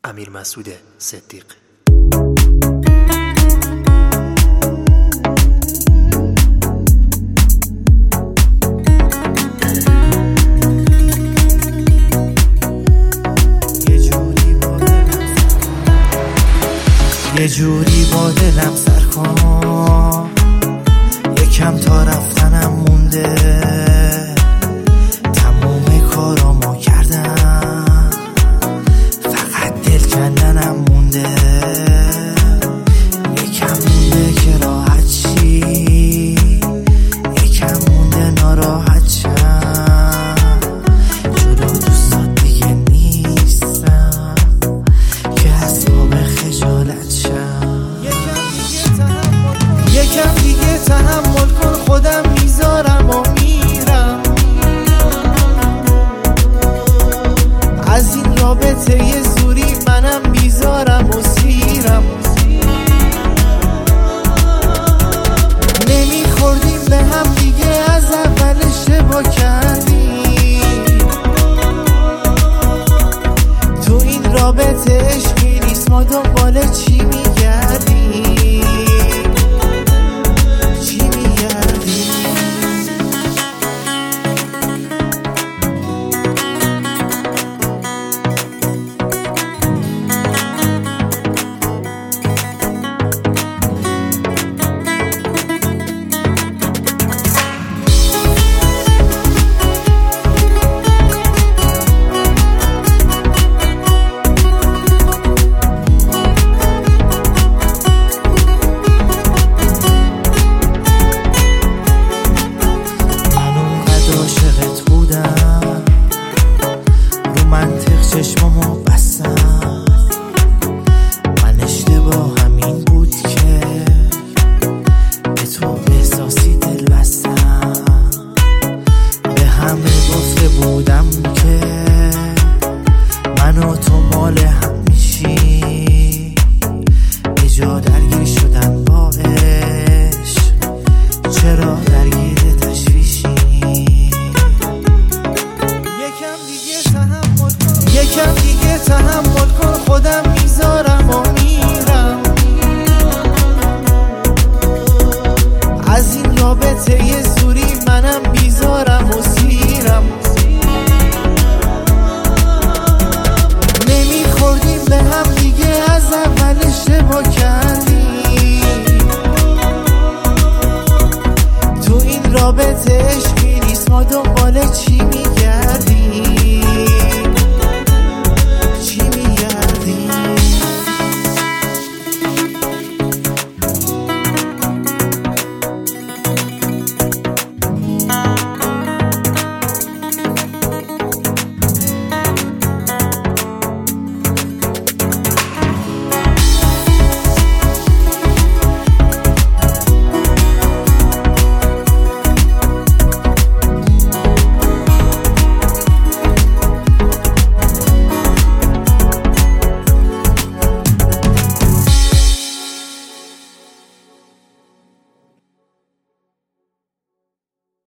امیرمسعود صدیق. یه جوری با دلم سر کن، یکم تا رفتنم مونده، تموم کارامو کردم، فقط دل کندنم مونده، یکم مونده که راحت شی، یکم مونده ناراحت شم، جلو دوستات دیگه نیستم که اسباب خجالت شم. یکم دیگه تحمل کن، خودم میذارم و میرم، از این رابطه یه زوری منم میذارم و سیرم. نمیخوردیم به هم دیگه، از اول اشتباه کردیم، تو این رابطه عشقی نیست، ما دنبال چی میگردیم؟ چشمامو بستم، من اشتباهم این بود که به تو احساسی دل بستم، به همه گفته بودم که من و تو مال هم